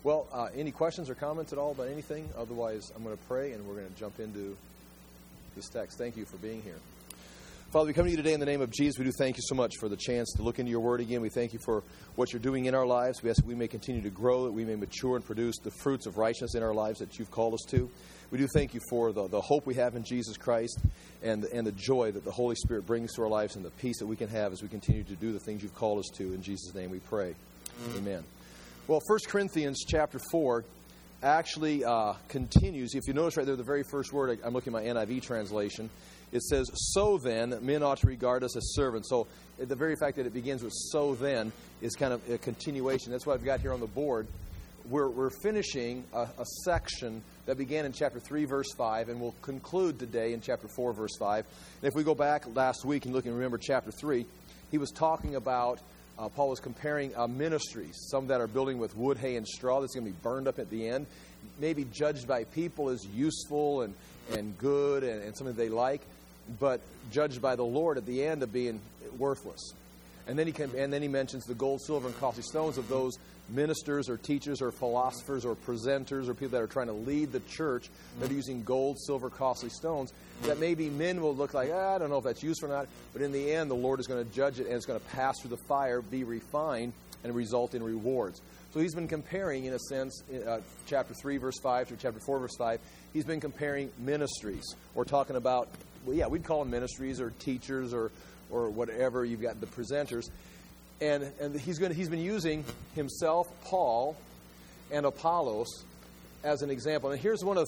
Well, any questions or comments at all about anything? Otherwise, I'm going to pray, and we're going to jump into this text. Thank you for being here. Father, we come to you today in the name of Jesus. We do thank you so much for the chance to look into your word again. We thank you for what you're doing in our lives. We ask that we may continue to grow, that we may mature and produce the fruits of righteousness in our lives that you've called us to. We do thank you for the hope we have in Jesus Christ and the joy that the Holy Spirit brings to our lives and the peace that we can have as we continue to do the things you've called us to. In Jesus' name we pray. Amen. Well, 1 Corinthians chapter 4 actually continues. If you notice right there, the very first word, I'm looking at my NIV translation, it says, "So then, men ought to regard us as servants." So the very fact that it begins with "so then" is kind of a continuation. That's what I've got here on the board. We're finishing a section that began in chapter 3, verse 5, and we'll conclude today in chapter 4, verse 5. And if we go back last week and look and remember chapter 3, he was talking about, Paul was comparing ministries, some that are building with wood, hay, and straw that's going to be burned up at the end, maybe judged by people as useful and good and something they like, but judged by the Lord at the end of being worthless. And then he mentions the gold, silver, and costly stones of those ministers or teachers or philosophers or presenters or people that are trying to lead the church that are using gold, silver, costly stones, that maybe men will look like, I don't know if that's useful or not, but in the end the Lord is going to judge it and it's going to pass through the fire, be refined, and result in rewards. So he's been comparing, in a sense, chapter 3, verse 5 through chapter 4, verse 5, he's been comparing ministries, or talking about, we'd call them ministries or teachers or whatever. You've got the presenters. And he's been using himself, Paul, and Apollos as an example. And here's one of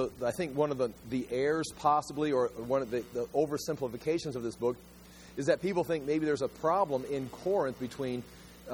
the errors possibly, or one of the oversimplifications of this book, is that people think maybe there's a problem in Corinth between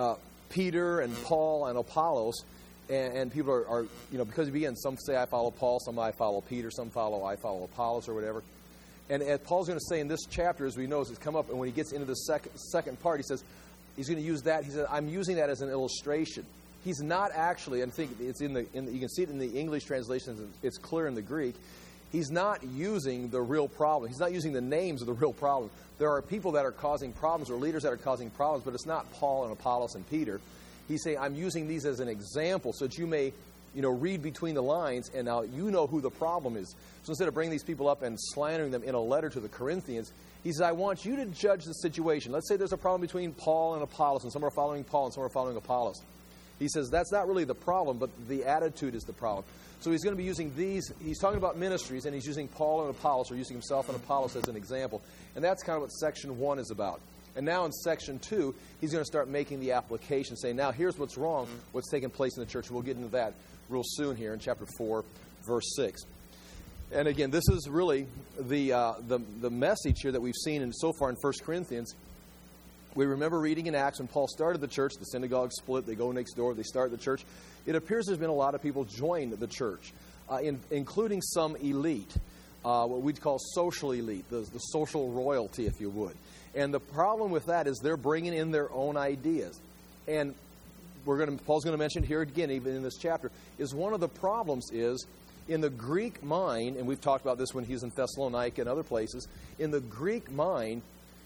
Peter and Paul and Apollos, and people are because he begins, some say I follow Paul, some I follow Peter, some I follow Apollos or whatever. And as Paul's going to say in this chapter, as we know, as it's come up, and when he gets into the second part, he says, he's going to use that. He said, I'm using that as an illustration. He's not actually, and I think it's you can see it in the English translations, it's clear in the Greek, he's not using the real problem. He's not using the names of the real problem. There are people that are causing problems or leaders that are causing problems, but it's not Paul and Apollos and Peter. He's saying, I'm using these as an example so that you may read between the lines, and now you know who the problem is. So instead of bringing these people up and slandering them in a letter to the Corinthians, he says, I want you to judge the situation. Let's say there's a problem between Paul and Apollos, and some are following Paul and some are following Apollos. He says that's not really the problem, but the attitude is the problem. So he's going to be using these. He's talking about ministries, and he's using Paul and Apollos, or using himself and Apollos as an example. And that's kind of what section 1 is about. And now in section 2, he's going to start making the application, saying, now here's what's wrong, what's taking place in the church. We'll get into that real soon here in chapter 4, verse 6. And again, this is really the message here that we've seen so far in 1 Corinthians. We remember reading in Acts when Paul started the church, the synagogue split, they go next door, they start the church. It appears there's been a lot of people join the church, including some elite, what we'd call social elite, the social royalty, if you would. And the problem with that is they're bringing in their own ideas. And Paul's going to mention here again, even in this chapter, is one of the problems is in the Greek mind, and we've talked about this when he's in Thessalonica and other places, in the Greek mind,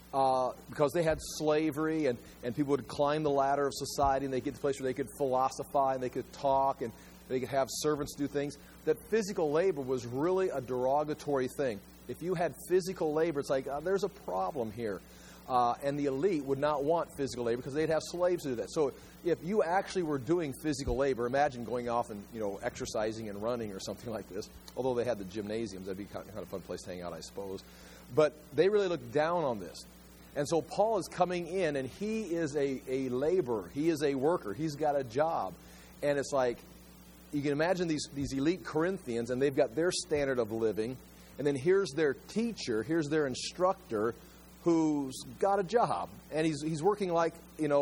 because they had slavery and people would climb the ladder of society and they get to the place where they could philosophize and they could talk and they could have servants do things, that physical labor was really a derogatory thing. If you had physical labor, it's like, there's a problem here. And the elite would not want physical labor because they'd have slaves to do that. So if you actually were doing physical labor, imagine going off and exercising and running or something like this. Although they had the gymnasiums, that'd be kind of a fun place to hang out, I suppose. But they really looked down on this. And so Paul is coming in, and he is a laborer. He is a worker. He's got a job. And it's like, you can imagine these elite Corinthians, and they've got their standard of living. And then here's their teacher, here's their instructor, who's got a job. And he's working like,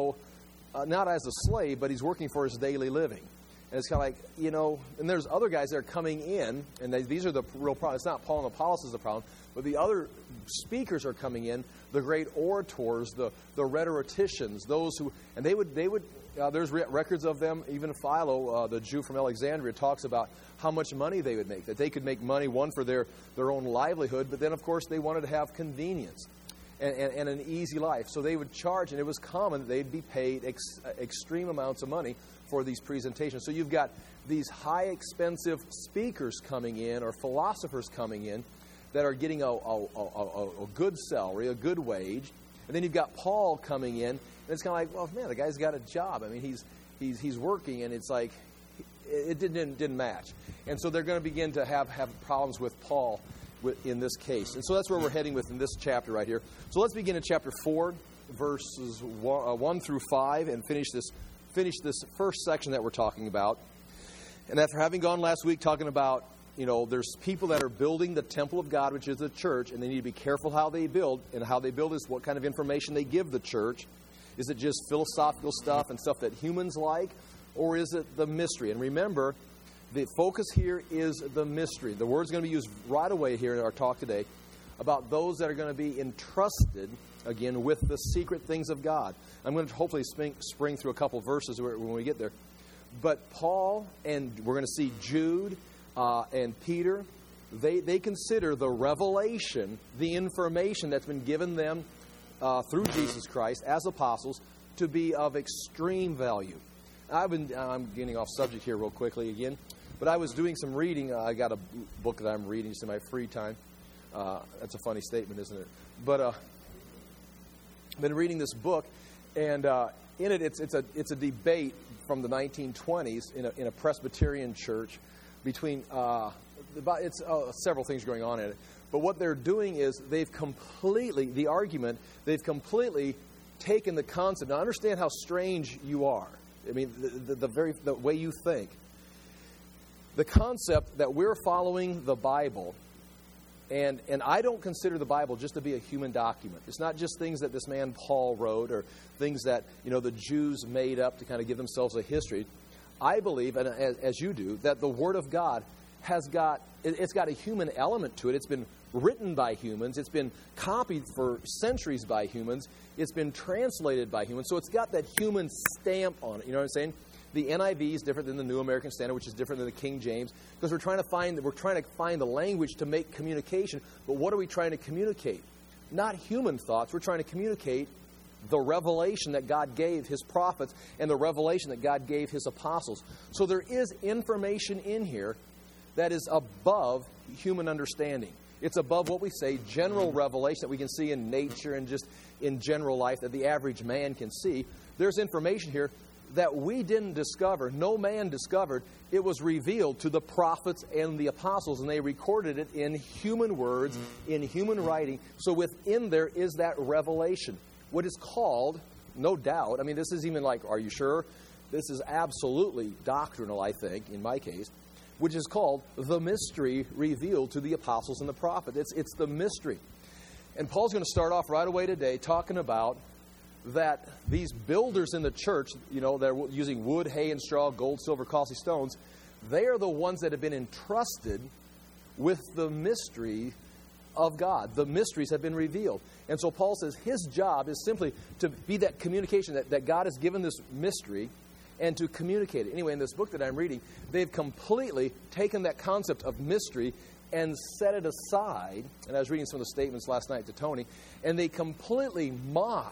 not as a slave, but he's working for his daily living. And it's kind of like, and there's other guys that are coming in, and these are the real problem. It's not Paul and Apollos is the problem, but the other speakers are coming in, the great orators, the rhetoricians, those who, and they would there's records of them. Even Philo, the Jew from Alexandria, talks about how much money they would make, that they could make money, one, for their own livelihood, but then, of course, they wanted to have convenience. and an easy life. So they would charge, and it was common that they'd be paid extreme amounts of money for these presentations. So you've got these high expensive speakers coming in, or philosophers coming in, that are getting a good salary, a good wage. And then you've got Paul coming in, and it's kind of like, well, man, the guy's got a job. I mean, he's working, and it's like it didn't match. And so they're going to begin to have problems with Paul in this case. And so that's where we're heading with in this chapter right here. So let's begin in chapter 4, verses 1 through 5, and finish this first section that we're talking about. And after having gone last week talking about, there's people that are building the temple of God, which is the church, and they need to be careful how they build. And how they build is what kind of information they give the church. Is it just philosophical stuff and stuff that humans like? Or is it the mystery? And remember, the focus here is the mystery. The word's going to be used right away here in our talk today about those that are going to be entrusted, again, with the secret things of God. I'm going to hopefully spring through a couple verses when we get there. But Paul, and we're going to see Jude and Peter, they consider the revelation, the information that's been given them through Jesus Christ as apostles, to be of extreme value. I'm getting off subject here real quickly again, but I was doing some reading. I got a book that I'm reading just in my free time. That's a funny statement, isn't it? But I've been reading this book, and in it, it's a debate from the 1920s in a Presbyterian church between several things going on in it. But what they're doing is they've completely taken the concept. Now, understand how strange you are. I mean, the way you think. The concept that we're following the Bible, and I don't consider the Bible just to be a human document. It's not just things that this man Paul wrote or things that, the Jews made up to kind of give themselves a history. I believe, and as you do, that the Word of God it's got a human element to it. It's been written by humans. It's been copied for centuries by humans. It's been translated by humans. So it's got that human stamp on it. You know what I'm saying? The NIV is different than the New American Standard, which is different than the King James, because we're trying to find the language to make communication. But what are we trying to communicate? Not human thoughts. We're trying to communicate the revelation that God gave His prophets and the revelation that God gave His apostles. So there is information in here that is above human understanding. It's above what we say general revelation that we can see in nature and just in general life that the average man can see. There's information here that we didn't discover. No man discovered. It was revealed to the prophets and the apostles, and they recorded it in human words, in human writing. So within there is that revelation. What is called, no doubt, I mean, this is even like, are you sure? This is absolutely doctrinal, I think, in my case, which is called the mystery revealed to the apostles and the prophets. It's the mystery. And Paul's going to start off right away today talking about that these builders in the church, they're using wood, hay, and straw, gold, silver, costly stones, they are the ones that have been entrusted with the mystery of God. The mysteries have been revealed. And so Paul says his job is simply to be that communication, that God has given this mystery and to communicate it. Anyway, in this book that I'm reading, they've completely taken that concept of mystery and set it aside. And I was reading some of the statements last night to Tony, and they completely mock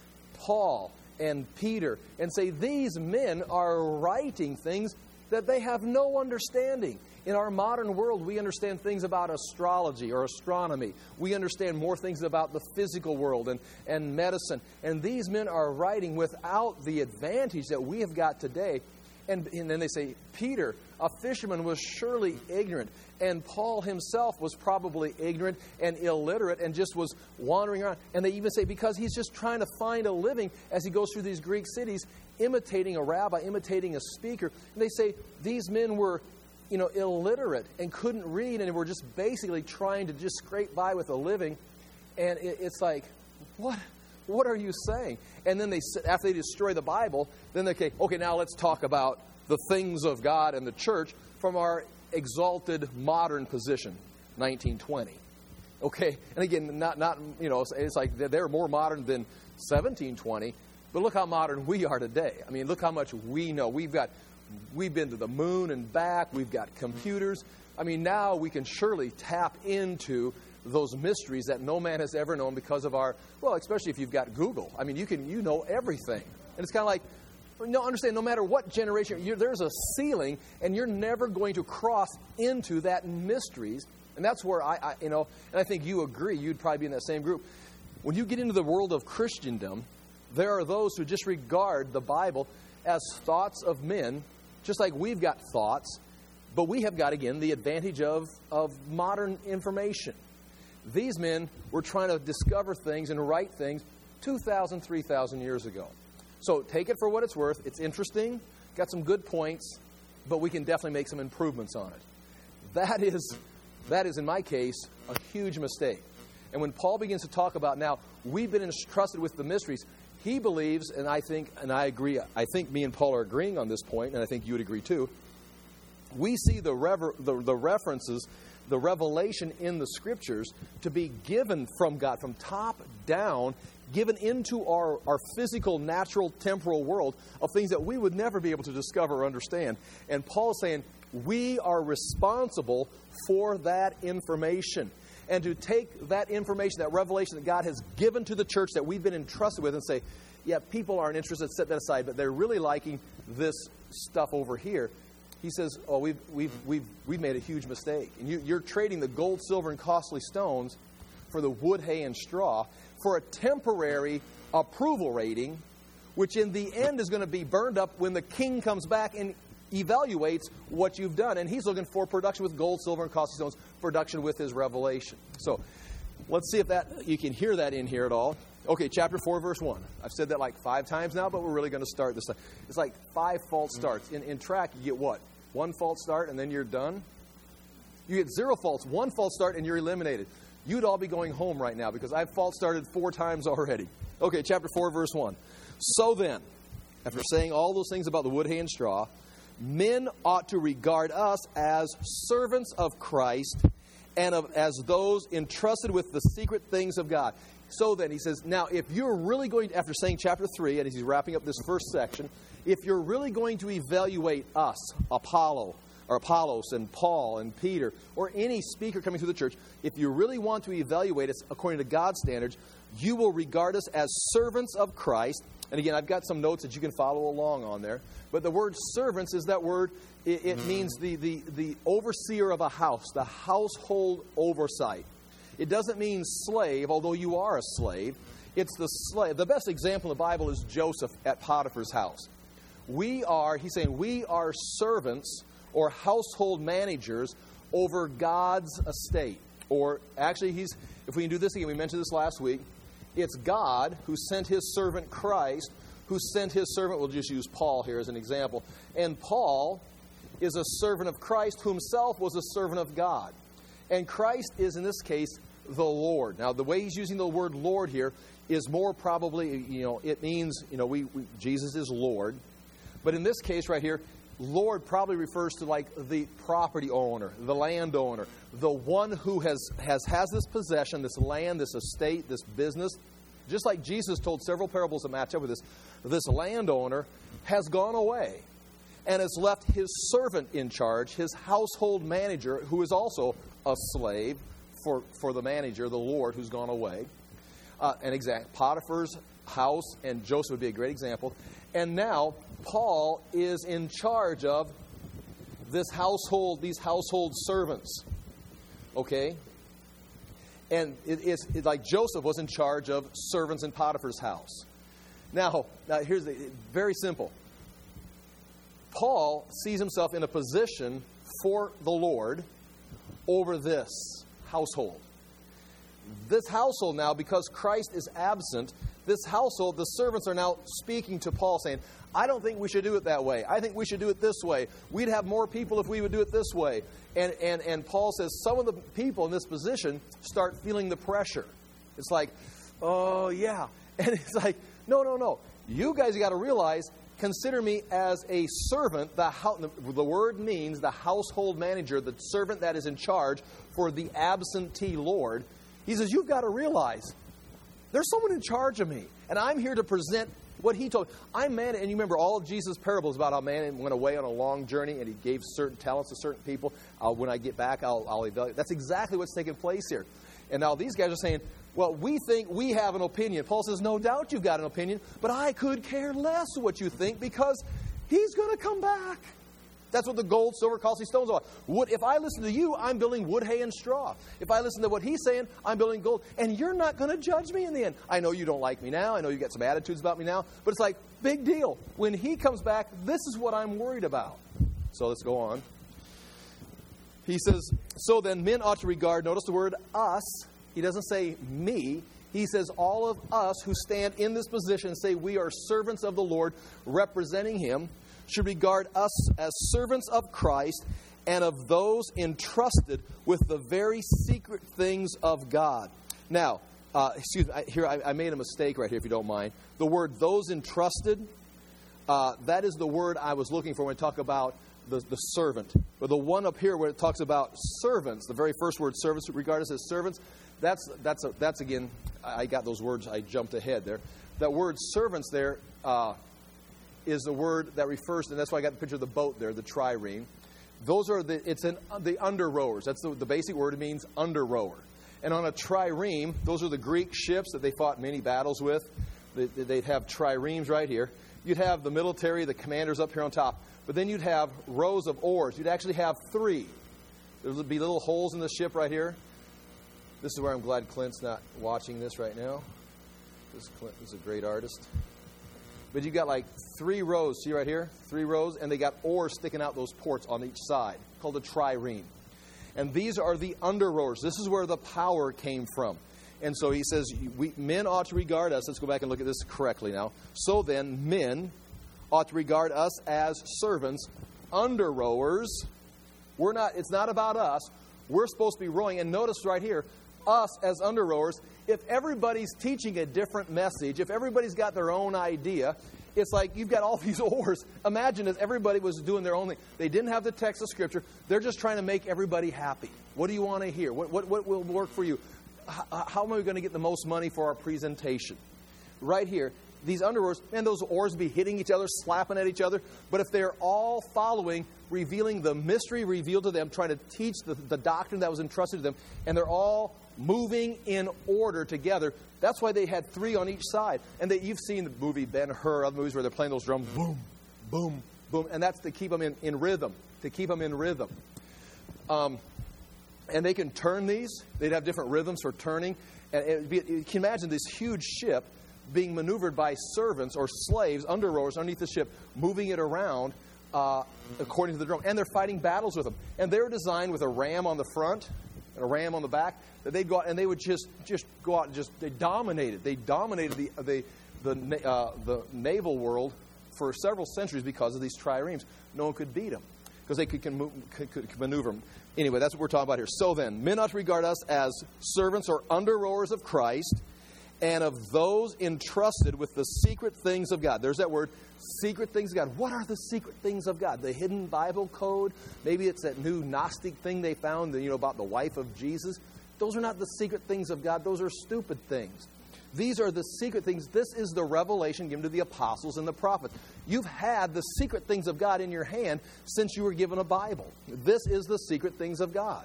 Paul and Peter and say these men are writing things that they have no understanding. In our modern world, we understand things about astrology or astronomy. We understand more things about the physical world and medicine. And these men are writing without the advantage that we have got today. And then they say, Peter, a fisherman, was surely ignorant. And Paul himself was probably ignorant and illiterate and just was wandering around. And they even say, because he's just trying to find a living as he goes through these Greek cities, imitating a rabbi, imitating a speaker. And they say these men were illiterate and couldn't read and were just basically trying to just scrape by with a living. And it's like, what are you saying? And then after they destroy the Bible, then they say, okay, now let's talk about the things of God and the church from our exalted modern position, 1920. Okay, and again, not it's like they're more modern than 1720, but look how modern we are today. I mean, look how much we know. We've been to the moon and back. We've got computers. I mean, now we can surely tap into those mysteries that no man has ever known because of our, well, especially if you've got Google. I mean, you know everything. And it's kind of like, no, understand, no matter what generation, there's a ceiling, and you're never going to cross into that mysteries. And that's where and I think you agree, you'd probably be in that same group. When you get into the world of Christendom, there are those who just regard the Bible as thoughts of men, just like we've got thoughts, but we have got, again, the advantage of modern information. These men were trying to discover things and write things 2,000, 3,000 years ago. So take it for what it's worth. It's interesting, got some good points, but we can definitely make some improvements on it. That is, in my case, a huge mistake. And when Paul begins to talk about now, we've been entrusted with the mysteries, he believes, and I think, and I agree, I think me and Paul are agreeing on this point, and I think you would agree too, we see the references, the revelation in the Scriptures to be given from God, from top down, given into our physical, natural, temporal world of things that we would never be able to discover or understand. And Paul is saying, we are responsible for that information. And to take that information, that revelation that God has given to the church that we've been entrusted with and say, yeah, people aren't interested, set that aside, but they're really liking this stuff over here. He says, oh, we've made a huge mistake. And you're trading the gold, silver, and costly stones for the wood, hay, and straw for a temporary approval rating, which in the end is going to be burned up when the king comes back and evaluates what you've done. And he's looking for production with gold, silver, and costly stones, production with his revelation. So let's see if you can hear that in here at all. Okay, chapter 4, verse 1. I've said that like 5 times now, but we're really going to start this time. It's like 5 false starts. In track, you get what? 1 false start, and then you're done? You get 0 faults, 1 false start, and you're eliminated. You'd all be going home right now because I've false started 4 times already. Okay, chapter 4, verse 1. So then, after saying all those things about the wood, hay, and straw, men ought to regard us as servants of Christ and as those entrusted with the secret things of God. So then, he says, now, if you're really going to, after saying chapter 3, and he's wrapping up this first section, if you're really going to evaluate us, Apollos and Paul and Peter, or any speaker coming through the church, if you really want to evaluate us according to God's standards, you will regard us as servants of Christ. And again, I've got some notes that you can follow along on there. But the word servants is that word, it means the overseer of a house, the household oversight. It doesn't mean slave, although you are a slave. It's the slave. The best example in the Bible is Joseph at Potiphar's house. He's saying we are servants or household managers over God's estate. Or actually, if we can do this again, we mentioned this last week, it's God who sent his servant Christ, who sent his servant, we'll just use Paul here as an example. And Paul is a servant of Christ, who himself was a servant of God. And Christ is, in this case, the Lord. Now, the way he's using the word Lord here is more probably, it means, Jesus is Lord. But in this case right here, Lord probably refers to like the property owner, the landowner, the one who has this possession, this land, this estate, this business. Just like Jesus told several parables that match up with this landowner has gone away and has left his servant in charge, his household manager, who is also a slave for the manager, the Lord, who's gone away. Potiphar's house, and Joseph would be a great example. And now Paul is in charge of these household servants. Okay? And it's like Joseph was in charge of servants in Potiphar's house. Now here's very simple. Paul sees himself in a position for the Lord over this household. This household now, because Christ is absent, this household, the servants are now speaking to Paul saying, I don't think we should do it that way. I think we should do it this way. We'd have more people if we would do it this way. And Paul says some of the people in this position start feeling the pressure. It's like, oh, yeah. And it's like, no. You guys got to realize, consider me as a servant. The word means the household manager, the servant that is in charge for the absentee Lord. He says, you've got to realize there's someone in charge of me. And I'm here to present what he told. I'm man, and you remember all of Jesus' parables about how man went away on a long journey and he gave certain talents to certain people. When I get back, I'll evaluate. That's exactly what's taking place here. And now these guys are saying, well, we think we have an opinion. Paul says, no doubt you've got an opinion, but I could care less what you think because he's going to come back. That's what the gold, silver, costly stones are. If I listen to you, I'm building wood, hay, and straw. If I listen to what he's saying, I'm building gold. And you're not going to judge me in the end. I know you don't like me now. I know you got some attitudes about me now. But it's like, big deal. When he comes back, this is what I'm worried about. So let's go on. He says, so then men ought to regard, notice the word us. He doesn't say me. He says all of us who stand in this position and say we are servants of the Lord representing him should regard us as servants of Christ and of those entrusted with the very secret things of God. Now, excuse me, here I made a mistake right here, if you don't mind. The word those entrusted, that is the word I was looking for when I talk about the servant. But the one up here where it talks about servants, the very first word, servants, regard us as servants, that's again, I got those words, I jumped ahead there. That word servants there is the word that refers to, and that's why I got the picture of the boat there, the trireme. Those are the under rowers. That's the basic word. It means under rower. And on a trireme, those are the Greek ships that they fought many battles with. They'd have triremes right here. You'd have the military, the commanders up here on top. But then you'd have rows of oars. You'd actually have 3. There would be little holes in the ship right here. This is where I'm glad Clint's not watching this right now. Clint is a great artist. But you've got like 3 rows, see right here? 3 rows, and they got oars sticking out those ports on each side, called a trireme. And these are the under rowers. This is where the power came from. And so he says, men ought to regard us. Let's go back and look at this correctly now. So then, men ought to regard us as servants, under rowers. It's not about us. We're supposed to be rowing. And notice right here, us as under rowers, if everybody's teaching a different message, if everybody's got their own idea, it's like you've got all these oars. Imagine if everybody was doing their own thing. They didn't have the text of Scripture. They're just trying to make everybody happy. What do you want to hear? What will work for you? How am I going to get the most money for our presentation? Right here, these under rowers, man, those oars be hitting each other, slapping at each other. But if they're all following, revealing the mystery revealed to them, trying to teach the doctrine that was entrusted to them, and they're all moving in order together. That's why they had 3 on each side. And you've seen the movie Ben-Hur, other movies where they're playing those drums, boom, boom, boom. And that's to keep them in rhythm, And they can turn these. They'd have different rhythms for turning. And you can imagine this huge ship being maneuvered by servants or slaves, under rowers, underneath the ship, moving it around according to the drum. And they're fighting battles with them. And they're designed with a ram on the front and a ram on the back. That they'd go out and they would just go out and they dominated. They dominated the naval world for several centuries because of these triremes. No one could beat them because they could maneuver them. Anyway, that's what we're talking about here. So then, men ought to regard us as servants or under rowers of Christ and of those entrusted with the secret things of God. There's that word, secret things of God. What are the secret things of God? The hidden Bible code? Maybe it's that new Gnostic thing they found, about the wife of Jesus. Those are not the secret things of God. Those are stupid things. These are the secret things. This is the revelation given to the apostles and the prophets. You've had the secret things of God in your hand since you were given a Bible. This is the secret things of God.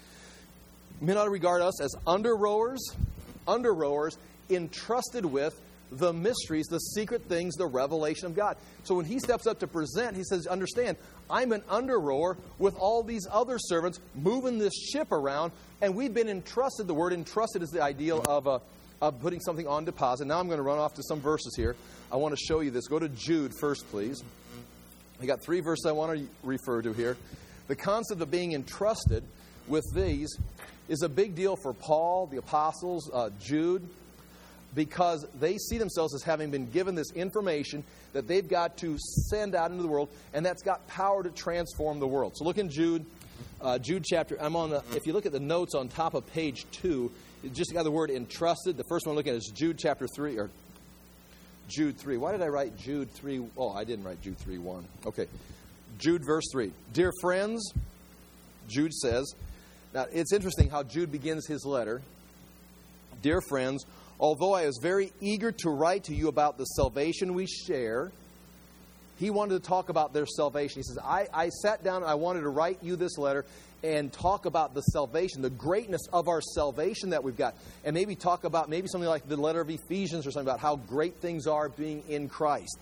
Men ought to regard us as under rowers, entrusted with the mysteries, the secret things, the revelation of God. So when he steps up to present, he says, understand, I'm an under rower with all these other servants moving this ship around, and we've been entrusted. The word entrusted is the ideal of putting something on deposit. Now I'm going to run off to some verses here. I want to show you this. Go to Jude first, please. I got 3 verses I want to refer to here. The concept of being entrusted with these is a big deal for Paul, the apostles, Jude, because they see themselves as having been given this information that they've got to send out into the world, and that's got power to transform the world. So look in Jude chapter. If you look at the notes on top of page 2, it just got the word entrusted. The first one look at is Jude chapter 3 or Jude 3. Why did I write Jude 3? Oh, I didn't write Jude 3:1. Okay, Jude verse 3. Dear friends, Jude says. Now it's interesting how Jude begins his letter. Dear friends, although I was very eager to write to you about the salvation we share, he wanted to talk about their salvation. He says, I sat down and I wanted to write you this letter and talk about the salvation, the greatness of our salvation that we've got. And maybe talk about something like the letter of Ephesians or something about how great things are being in Christ.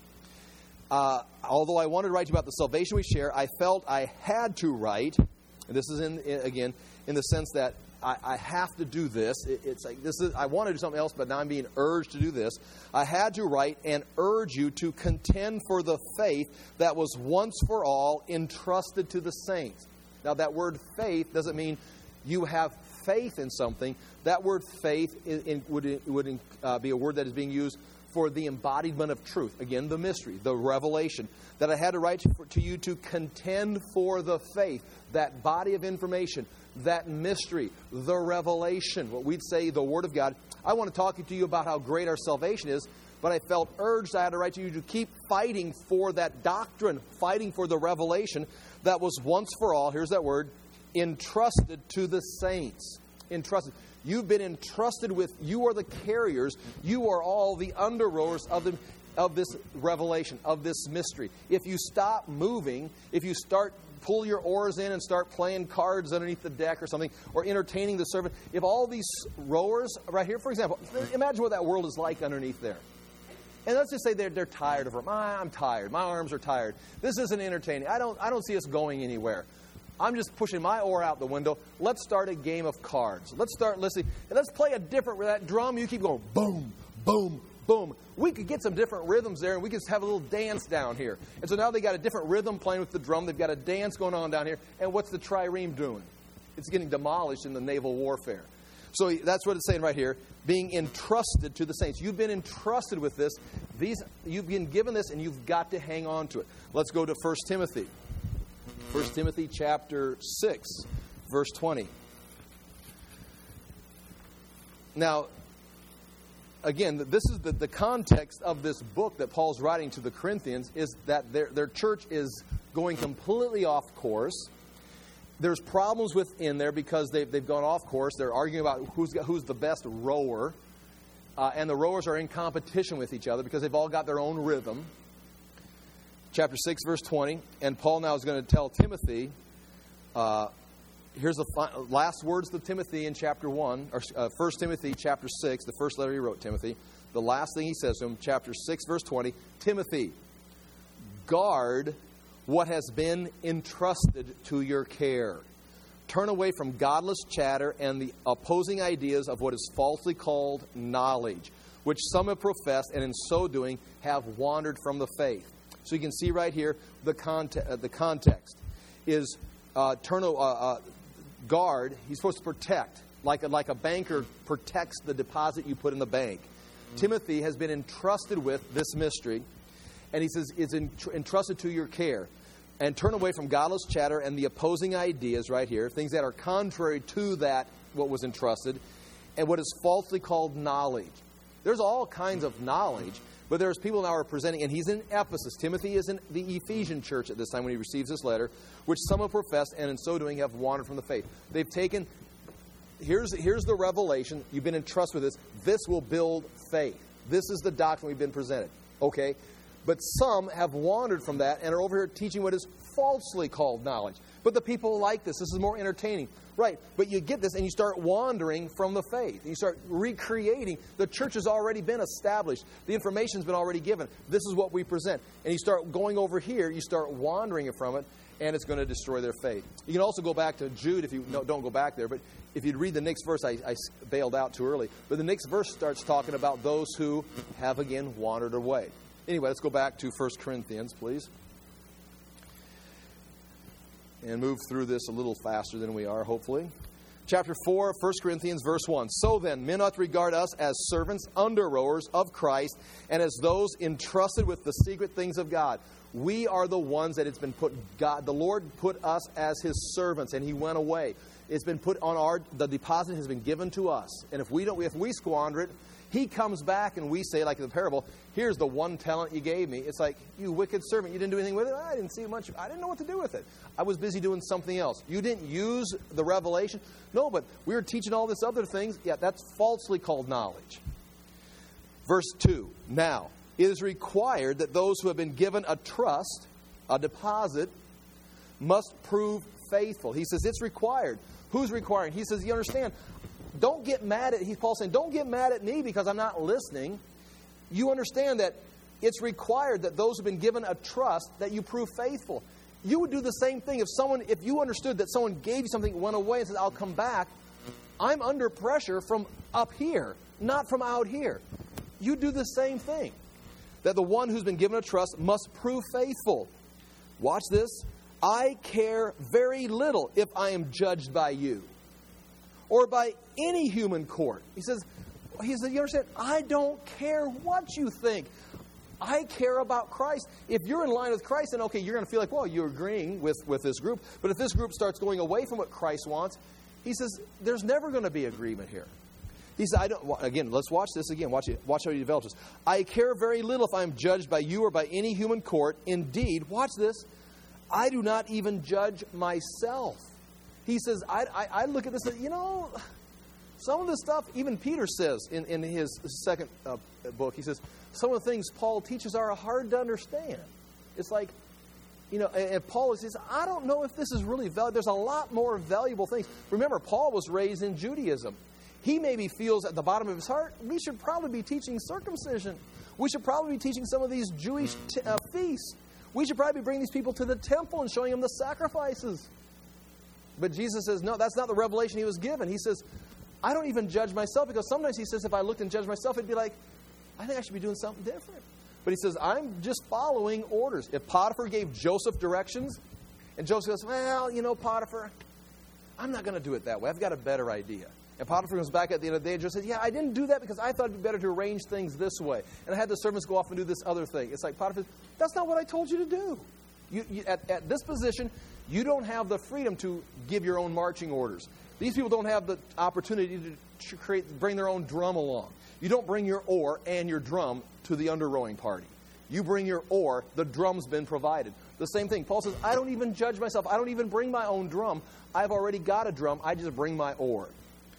Although I wanted to write to you about the salvation we share, I felt I had to write, and this is in the sense that I have to do this. It's like I want to do something else, but now I'm being urged to do this. I had to write and urge you to contend for the faith that was once for all entrusted to the saints. Now, that word faith doesn't mean you have faith in something. That word faith would be a word that is being used for the embodiment of truth. Again, the mystery, the revelation. That I had to write to you to contend for the faith, that body of information, that mystery, the revelation, what we'd say the Word of God. I want to talk to you about how great our salvation is, but I felt urged I had to write to you to keep fighting for that doctrine, fighting for the revelation that was once for all, here's that word, entrusted to the saints. Entrusted. You've been entrusted with, you are the carriers, you are all the under-rowers of this revelation, of this mystery. If you stop moving, if you pull your oars in and start playing cards underneath the deck or something, or entertaining the servant, if all these rowers right here, for example, imagine what that world is like underneath there. And let's just say they're tired of it. I'm tired. My arms are tired. This isn't entertaining. I don't see us going anywhere. I'm just pushing my oar out the window. Let's start a game of cards. Let's start listening. And let's play a different, that drum, you keep going boom, boom, boom. We could get some different rhythms there, and we could have a little dance down here. And so now they got a different rhythm playing with the drum. They've got a dance going on down here. And what's the trireme doing? It's getting demolished in the naval warfare. So that's what it's saying right here, being entrusted to the saints. You've been entrusted with this. You've been given this, and you've got to hang on to it. Let's go to 1 Timothy. 1 Timothy chapter 6, verse 20. Now, again, this is the context of this book that Paul's writing to the Corinthians, is that their church is going completely off course. There's problems within there because they've gone off course. They're arguing about who's the best rower. And the rowers are in competition with each other because they've all got their own rhythm. Chapter 6, verse 20. And Paul now is going to tell Timothy, here's the last words to Timothy in chapter 1, or 1 Timothy chapter 6, the first letter he wrote, Timothy. The last thing he says to him, chapter 6, verse 20, Timothy, guard what has been entrusted to your care. Turn away from godless chatter and the opposing ideas of what is falsely called knowledge, which some have professed, and in so doing have wandered from the faith. So you can see right here the context is guard. He's supposed to protect, like a banker protects the deposit you put in the bank. Timothy has been entrusted with this mystery, and he says it's entrusted to your care. And turn away from godless chatter and the opposing ideas right here, things that are contrary to that, what was entrusted, and what is falsely called knowledge. There's all kinds of knowledge, but there's people now who are presenting, and he's in Ephesus. Timothy is in the Ephesian church at this time when he receives this letter, which some have professed, and in so doing have wandered from the faith. They've taken, here's the revelation, you've been entrusted with this. This will build faith. This is the doctrine we've been presented. Okay? But some have wandered from that and are over here teaching what is falsely called knowledge. But the people like this. This is more entertaining. Right. But you get this and you start wandering from the faith. You start recreating. The church has already been established. The information's been already given. This is what we present. And you start going over here. You start wandering from it. And it's going to destroy their faith. You can also go back to Jude if you don't go back there. But if you'd read the next verse, I bailed out too early. But the next verse starts talking about those who have again wandered away. Anyway, let's go back to 1 Corinthians, please. And move through this a little faster than we are, hopefully. Chapter 4, 1 Corinthians, verse 1. So then, men ought to regard us as servants, under-rowers of Christ, and as those entrusted with the secret things of God. We are the ones that it's been put, God, the Lord put us as His servants, and He went away. It's been put on the deposit has been given to us. And if we squander it, He comes back and we say, like in the parable, here's the one talent you gave me. It's like, you wicked servant, you didn't do anything with it? I didn't see much. I didn't know what to do with it. I was busy doing something else. You didn't use the revelation? No, but we were teaching all this other things. Yeah, that's falsely called knowledge. Verse 2. Now, it is required that those who have been given a trust, a deposit, must prove faithful. He says it's required. Who's requiring? He says, you understand, don't get mad at, Paul's saying, don't get mad at me because I'm not listening. You understand that it's required that those who have been given a trust, that you prove faithful. You would do the same thing if you understood that someone gave you something, went away and said, I'll come back. I'm under pressure from up here, not from out here. You do the same thing. That the one who's been given a trust must prove faithful. Watch this. I care very little if I am judged by you or by any human court. He says, you understand? I don't care what you think. I care about Christ. If you're in line with Christ, then okay, you're going to feel like, well, you're agreeing with this group. But if this group starts going away from what Christ wants, he says, there's never going to be agreement here. He said, again, let's watch this again. Watch how he develops this. I care very little if I am judged by you or by any human court. Indeed, watch this, I do not even judge myself. He says, I look at this and, some of the stuff, even Peter says in his second book, he says, some of the things Paul teaches are hard to understand. It's like, and Paul says, I don't know if this is really valuable. There's a lot more valuable things. Remember, Paul was raised in Judaism. He maybe feels at the bottom of his heart, we should probably be teaching circumcision. We should probably be teaching some of these Jewish feasts. We should probably bring these people to the temple and showing them the sacrifices. But Jesus says, no, that's not the revelation he was given. He says, I don't even judge myself, because sometimes he says if I looked and judged myself, it'd be like, I think I should be doing something different. But he says, I'm just following orders. If Potiphar gave Joseph directions, and Joseph goes, well, Potiphar, I'm not going to do it that way. I've got a better idea. And Potiphar comes back at the end of the day and just says, I didn't do that because I thought it'd be better to arrange things this way. And I had the servants go off and do this other thing. It's like Potiphar says, that's not what I told you to do. At this position, you don't have the freedom to give your own marching orders. These people don't have the opportunity to bring their own drum along. You don't bring your oar and your drum to the under-rowing party. You bring your oar, the drum's been provided. The same thing. Paul says, I don't even judge myself. I don't even bring my own drum. I've already got a drum. I just bring my oar.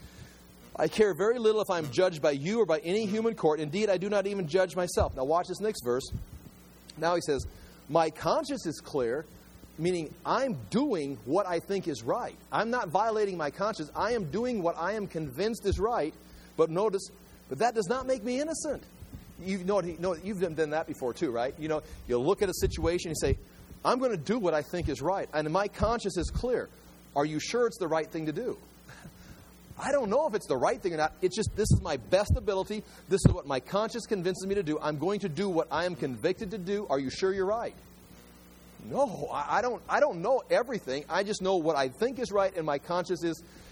I care very little if I'm judged by you or by any human court. Indeed, I do not even judge myself. Now watch this next verse. Now he says, my conscience is clear, meaning I'm doing what I think is right. I'm not violating my conscience. I am doing what I am convinced is right. But notice, but that does not make me innocent. You've done that before too, right? You look at a situation and say, I'm going to do what I think is right. And my conscience is clear. Are you sure it's the right thing to do? I don't know if it's the right thing or not. It's just, this is my best ability. This is what my conscience convinces me to do. I'm going to do what I am convicted to do. Are you sure you're right? No, I don't know everything. I just know what I think is right, and my conscience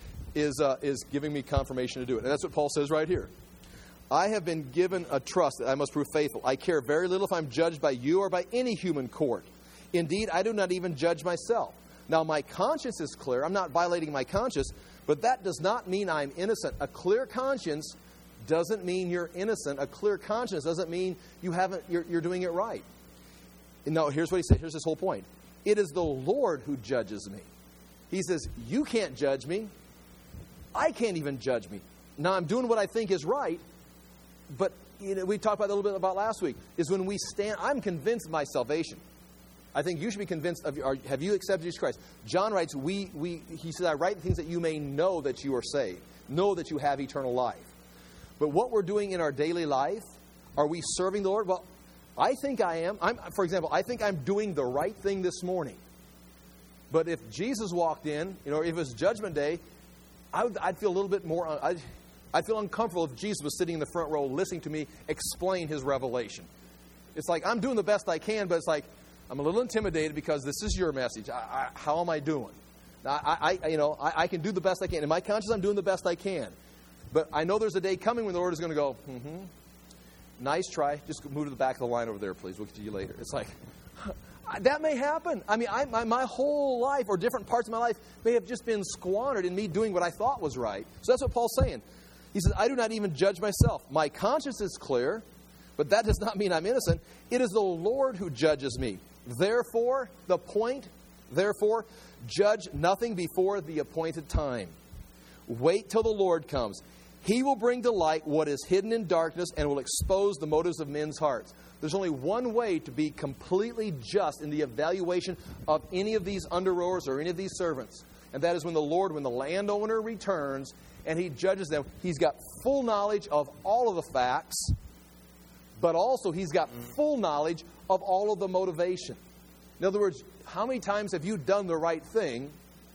is giving me confirmation to do it. And that's what Paul says right here. I have been given a trust that I must prove faithful. I care very little if I'm judged by you or by any human court. Indeed, I do not even judge myself. Now, my conscience is clear. I'm not violating my conscience, but that does not mean I'm innocent. A clear conscience doesn't mean you're innocent. A clear conscience doesn't mean you're doing it right. No, here's what he said. Here's his whole point. It is the Lord who judges me. He says, you can't judge me. I can't even judge me. Now, I'm doing what I think is right, but we talked about that a little bit about last week, is when we stand, I'm convinced of my salvation. I think you should be convinced of, have you accepted Jesus Christ? John writes, he says, I write things that you may know that you are saved, know that you have eternal life. But what we're doing in our daily life, are we serving the Lord? Well, I think I am. For example, I think I'm doing the right thing this morning. But if Jesus walked in, if it was Judgment Day, I'd feel a little bit more, I'd feel uncomfortable if Jesus was sitting in the front row listening to me explain his revelation. It's like, I'm doing the best I can, but it's like, I'm a little intimidated because this is your message. How am I doing? I can do the best I can. In my conscience, I'm doing the best I can. But I know there's a day coming when the Lord is going to go, nice try. Just move to the back of the line over there, please. We'll get to you later. It's like, that may happen. I mean, my whole life or different parts of my life may have just been squandered in me doing what I thought was right. So that's what Paul's saying. He says, I do not even judge myself. My conscience is clear, but that does not mean I'm innocent. It is the Lord who judges me. Therefore, judge nothing before the appointed time. Wait till the Lord comes. He will bring to light what is hidden in darkness and will expose the motives of men's hearts. There's only one way to be completely just in the evaluation of any of these under-rowers or any of these servants. And that is when the landowner returns and he judges them. He's got full knowledge of all of the facts, but also he's got full knowledge of all of the motivation. In other words, how many times have you done the right thing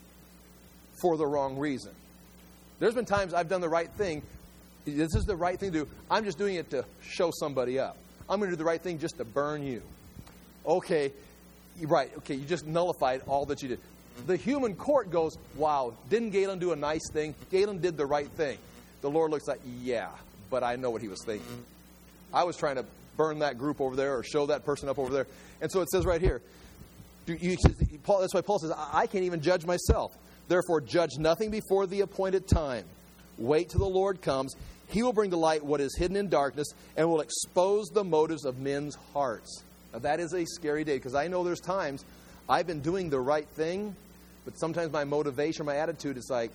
for the wrong reason? There's been times I've done the right thing. This is the right thing to do. I'm just doing it to show somebody up. I'm going to do the right thing just to burn you. Okay, right. Okay, you just nullified all that you did. The human court goes, wow, didn't Galen do a nice thing? Galen did the right thing. The Lord looks like, yeah, but I know what he was thinking. I was trying to burn that group over there or show that person up over there. And so it says right here, that's why Paul says, I can't even judge myself. Therefore, judge nothing before the appointed time. Wait till the Lord comes. He will bring to light what is hidden in darkness and will expose the motives of men's hearts. Now, that is a scary day because I know there's times I've been doing the right thing, but sometimes my motivation, my attitude is like,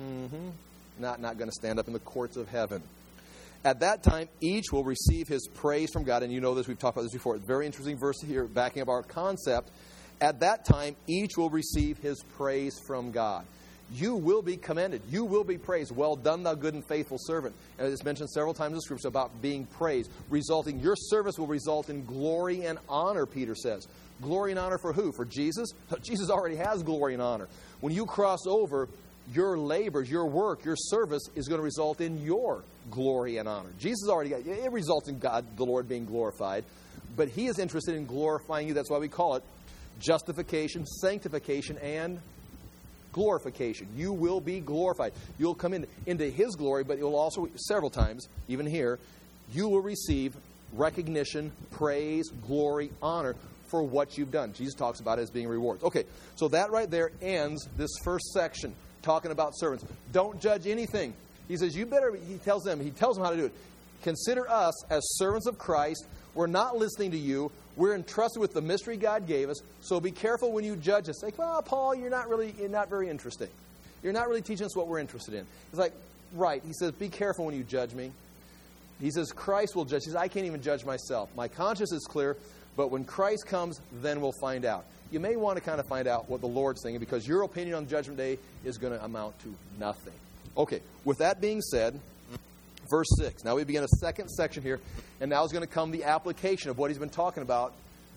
not going to stand up in the courts of heaven. At that time, each will receive his praise from God. And you know this, we've talked about this before. It's a very interesting verse here, backing up our concept. At that time, each will receive his praise from God. You will be commended. You will be praised. Well done, thou good and faithful servant. And it's mentioned several times in the Scripture about being praised. Your service will result in glory and honor, Peter says. Glory and honor for who? For Jesus? Jesus already has glory and honor. When you cross over, your labors, your work, your service is going to result in your glory and honor. Jesus already got it. It results in God, the Lord, being glorified. But he is interested in glorifying you. That's why we call it justification, sanctification, and glorification. You will be glorified. You'll come into his glory, but you'll also, several times, even here, you will receive recognition, praise, glory, honor for what you've done. Jesus talks about it as being rewards. Okay, so that right there ends this first section, talking about servants. Don't judge anything. He says, he tells them how to do it. Consider us as servants of Christ. We're not listening to you. We're entrusted with the mystery God gave us. So be careful when you judge us. Like, well, Paul, you're not very interesting. You're not really teaching us what we're interested in. It's like, right. He says, be careful when you judge me. He says, Christ will judge. He says, I can't even judge myself. My conscience is clear, but when Christ comes, then we'll find out. You may want to kind of find out what the Lord's thinking because your opinion on Judgment Day is going to amount to nothing. Okay, with that being said, verse 6. Now we begin a second section here, and now is going to come the application of what he's been talking about.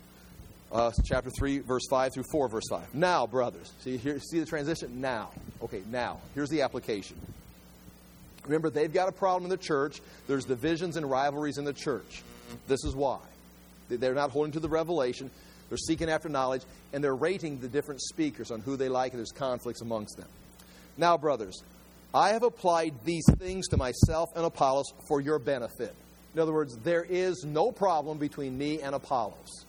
Chapter 3, verse 5 through 4, verse 5. Now, brothers. See the transition? Now. Okay, now. Here's the application. Remember, they've got a problem in the church. There's divisions and rivalries in the church. This is why. They're not holding to the revelation. They're seeking after knowledge, and they're rating the different speakers on who they like, and there's conflicts amongst them. Now, brothers, I have applied these things to myself and Apollos for your benefit. In other words, there is no problem between me and Apollos,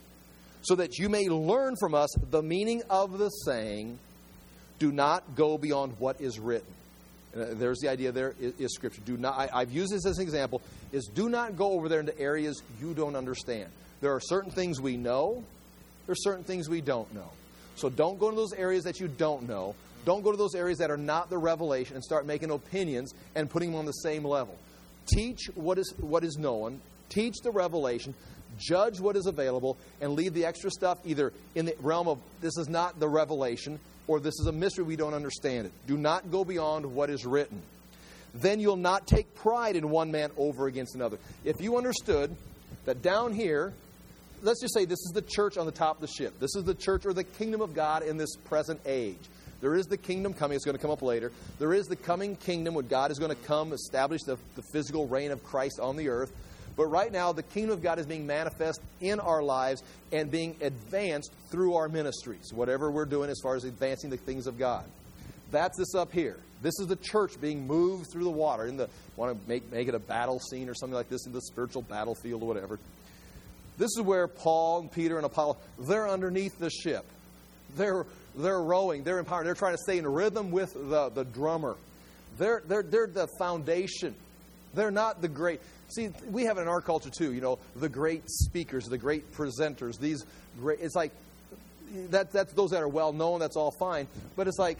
so that you may learn from us the meaning of the saying, do not go beyond what is written. And there's the idea there is Scripture. I've used this as an example, is do not go over there into areas you don't understand. There are certain things we know. There are certain things we don't know. So don't go to those areas that you don't know. Don't go to those areas that are not the revelation and start making opinions and putting them on the same level. Teach what is known. Teach the revelation. Judge what is available and leave the extra stuff either in the realm of this is not the revelation or this is a mystery, we don't understand it. Do not go beyond what is written. Then you'll not take pride in one man over against another. If you understood that down here, let's just say this is the church on the top of the ship. This is the church or the kingdom of God in this present age. There is the kingdom coming. It's going to come up later. There is the coming kingdom when God is going to come, establish the physical reign of Christ on the earth. But right now, the kingdom of God is being manifest in our lives and being advanced through our ministries, whatever we're doing as far as advancing the things of God. That's this up here. This is the church being moved through the water. Want to make it a battle scene or something like this in the spiritual battlefield or whatever. This is where Paul and Peter and Apollos, they're underneath the ship. They're rowing. They're empowering. They're trying to stay in rhythm with the drummer. They're the foundation. They're not the great. See, we have it in our culture too. The great speakers, the great presenters. These great. It's like that's those that are well known. That's all fine. But it's like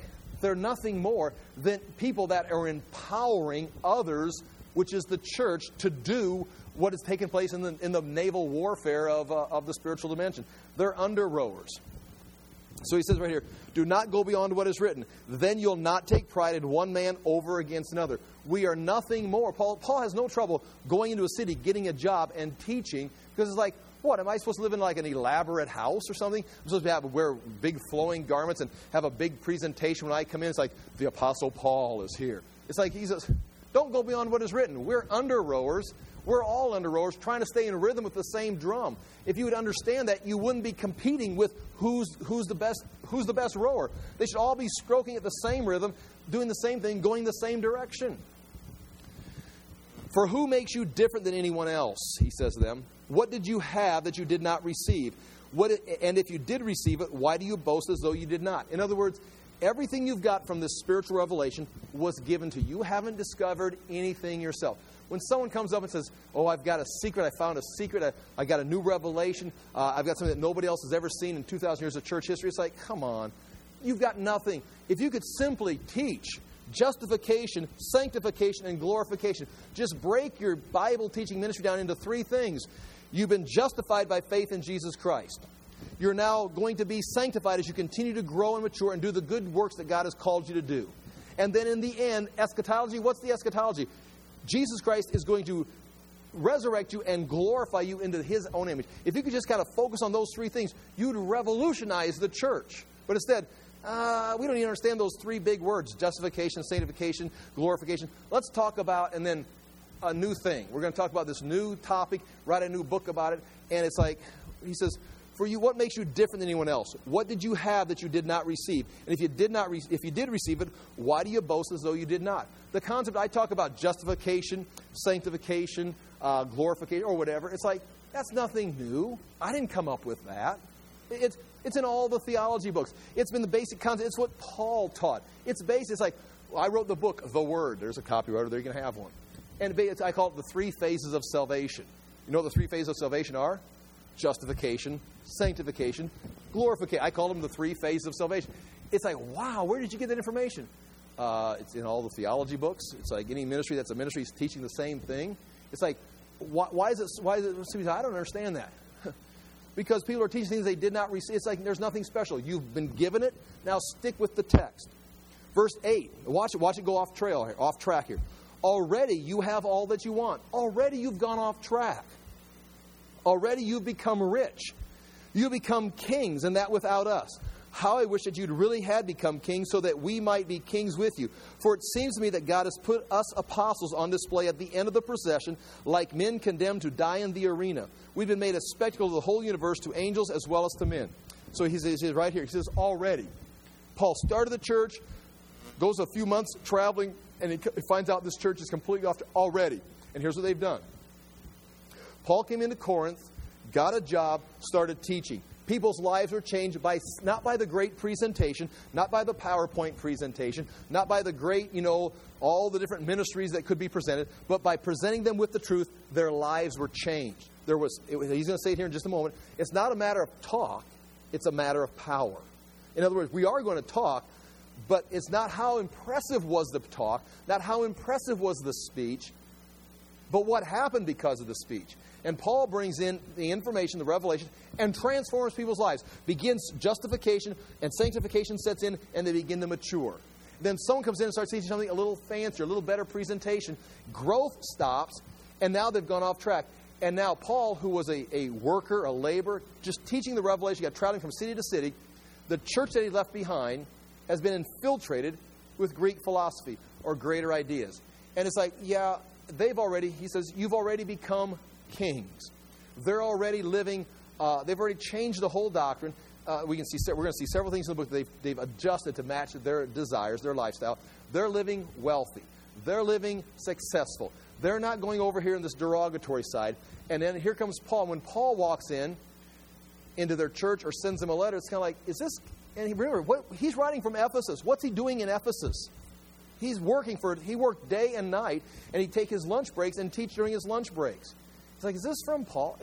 they're nothing more than people that are empowering others, which is the church, to do what is taking place in the naval warfare of the spiritual dimension. They're under rowers. So he says right here, do not go beyond what is written. Then you'll not take pride in one man over against another. We are nothing more. Paul has no trouble going into a city, getting a job, and teaching, because it's like, what, am I supposed to live in like an elaborate house or something? I'm supposed to wear big flowing garments and have a big presentation when I come in. It's like, the Apostle Paul is here. It's like, he says, don't go beyond what is written. We're under rowers. We're all under rowers trying to stay in rhythm with the same drum. If you would understand that, you wouldn't be competing with who's the best rower. They should all be stroking at the same rhythm, doing the same thing, going the same direction. For who makes you different than anyone else, he says to them. What did you have that you did not receive? And if you did receive it, why do you boast as though you did not? In other words, everything you've got from this spiritual revelation was given to you. You haven't discovered anything yourself. When someone comes up and says, oh, I've got a secret, I found a secret, I got a new revelation, I've got something that nobody else has ever seen in 2,000 years of church history, it's like, come on, you've got nothing. If you could simply teach justification, sanctification, and glorification, just break your Bible teaching ministry down into three things. You've been justified by faith in Jesus Christ. You're now going to be sanctified as you continue to grow and mature and do the good works that God has called you to do. And then in the end, eschatology, what's the eschatology? Jesus Christ is going to resurrect you and glorify you into His own image. If you could just kind of focus on those three things, you'd revolutionize the church. But instead, we don't even understand those three big words, justification, sanctification, glorification. Let's talk about, and then a new thing. We're going to talk about this new topic, write a new book about it. And it's like, he says, for you, what makes you different than anyone else? What did you have that you did not receive? And if you did receive it, why do you boast as though you did not? The concept I talk about, justification, sanctification, glorification, or whatever, it's like, that's nothing new. I didn't come up with that. It's in all the theology books. It's been the basic concept. It's what Paul taught. It's basic. It's like, I wrote the book, The Word. There's a copyright, there you can have one. And I call it the three phases of salvation. You know what the three phases of salvation are? Justification, sanctification, glorification. I call them the three phases of salvation. It's like, wow, where did you get that information? It's in all the theology books. It's like any ministry that's a ministry is teaching the same thing. It's like, why is it? I don't understand that. Because people are teaching things they did not receive. It's like there's nothing special. You've been given it. Now stick with the text. Verse 8. Watch it go off track here. Already you have all that you want. Already you've gone off track. Already you've become rich. You become kings, and that without us. How I wish that you'd really had become kings so that we might be kings with you. For it seems to me that God has put us apostles on display at the end of the procession, like men condemned to die in the arena. We've been made a spectacle of the whole universe to angels as well as to men. So he says right here, he says, already. Paul started the church, goes a few months traveling, and he finds out this church is completely off already. And here's what they've done. Paul came into Corinth, got a job, started teaching. People's lives were changed not by the great presentation, not by the PowerPoint presentation, not by the great, all the different ministries that could be presented, but by presenting them with the truth, their lives were changed. He's going to say it here in just a moment. It's not a matter of talk, it's a matter of power. In other words, we are going to talk, but it's not how impressive was the talk, not how impressive was the speech, but what happened because of the speech. And Paul brings in the information, the revelation, and transforms people's lives. Begins justification, and sanctification sets in, and they begin to mature. Then someone comes in and starts teaching something a little fancier, a little better presentation. Growth stops, and now they've gone off track. And now Paul, who was a worker, a laborer, just teaching the revelation, got traveling from city to city, the church that he left behind has been infiltrated with Greek philosophy or greater ideas. And it's like, yeah, he says, you've already become kings. They're already living, they've already changed the whole doctrine. We're going to see several things in the book that they've adjusted to match their desires, their lifestyle. They're living wealthy. They're living successful. They're not going over here in this derogatory side. And then here comes Paul. When Paul walks into their church or sends them a letter, it's kind of like, is this... And remember, he's writing from Ephesus. What's he doing in Ephesus? He worked day and night, and he'd take his lunch breaks and teach during his lunch breaks. It's like, is this from Paul?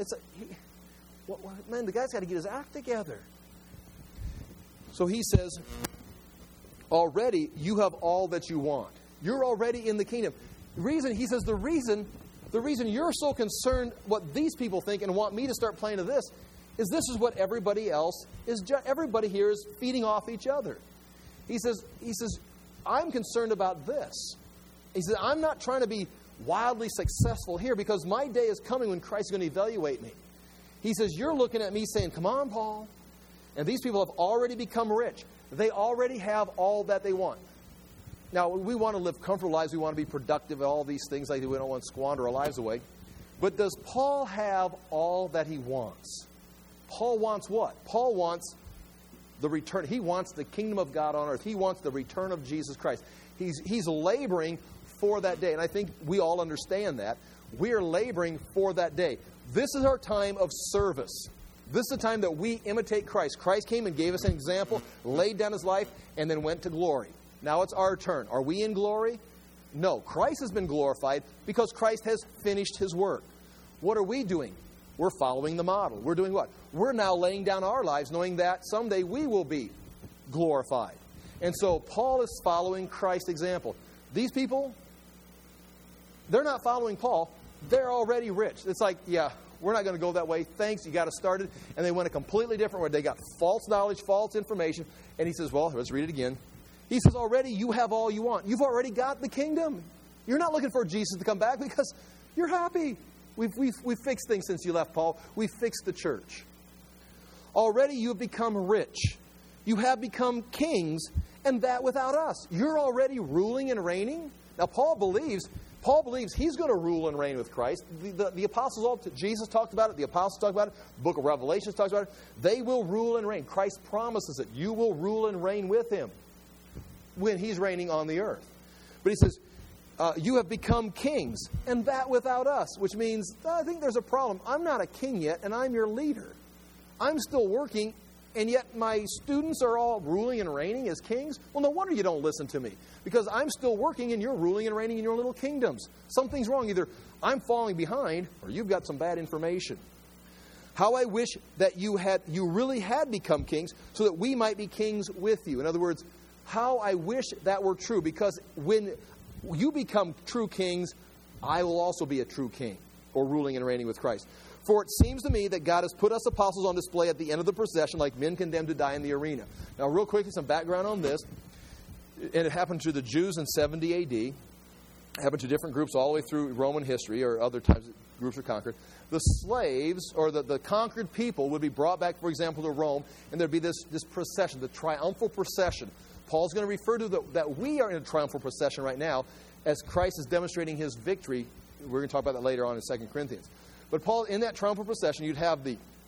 Man, the guy's got to get his act together. So he says, already you have all that you want. You're already in the kingdom. He says the reason you're so concerned what these people think and want me to start playing to this is what everybody else is. Everybody here is feeding off each other. He says, I'm concerned about this. He says, I'm not trying to be wildly successful here because my day is coming when Christ is going to evaluate me. He says, you're looking at me saying, come on, Paul. And these people have already become rich. They already have all that they want. Now, we want to live comfortable lives. We want to be productive, all these things. Like we don't want to squander our lives away. But does Paul have all that he wants? Paul wants what? Paul wants the return. He wants the kingdom of God on earth. He wants the return of Jesus Christ. He's laboring for that day. And I think we all understand that. We are laboring for that day. This is our time of service. This is the time that we imitate Christ. Christ came and gave us an example, laid down his life, and then went to glory. Now it's our turn. Are we in glory? No. Christ has been glorified because Christ has finished his work. What are we doing? We're following the model. We're doing what? We're now laying down our lives knowing that someday we will be glorified. And so Paul is following Christ's example. These people, they're not following Paul. They're already rich. It's like, yeah, we're not going to go that way. Thanks, you got us started. And they went a completely different way. They got false knowledge, false information. And he says, well, let's read it again. He says, already you have all you want. You've already got the kingdom. You're not looking for Jesus to come back because you're happy. We've fixed things since you left, Paul. We've fixed the church. Already you have become rich. You have become kings, and that without us. You're already ruling and reigning. Now, Paul believes he's going to rule and reign with Christ. The apostles, Jesus talked about it. The apostles talked about it. The book of Revelation talks about it. They will rule and reign. Christ promises it. You will rule and reign with him when he's reigning on the earth. But he says, you have become kings, and that without us, which means, I think there's a problem. I'm not a king yet, and I'm your leader. I'm still working, and yet my students are all ruling and reigning as kings? Well, no wonder you don't listen to me, because I'm still working, and you're ruling and reigning in your little kingdoms. Something's wrong. Either I'm falling behind, or you've got some bad information. How I wish that you really had become kings, so that we might be kings with you. In other words, how I wish that were true, because when you become true kings, I will also be a true king, or ruling and reigning with Christ. For it seems to me that God has put us apostles on display at the end of the procession like men condemned to die in the arena. Now, real quickly, some background on this. And it happened to the Jews in 70 A.D. It happened to different groups all the way through Roman history, or other times groups were conquered. The slaves, or the conquered people, would be brought back, for example, to Rome, and there'd be this procession, the triumphal procession. Paul's going to refer to that we are in a triumphal procession right now as Christ is demonstrating his victory. We're going to talk about that later on in 2 Corinthians. But Paul, in that triumphal procession, you'd have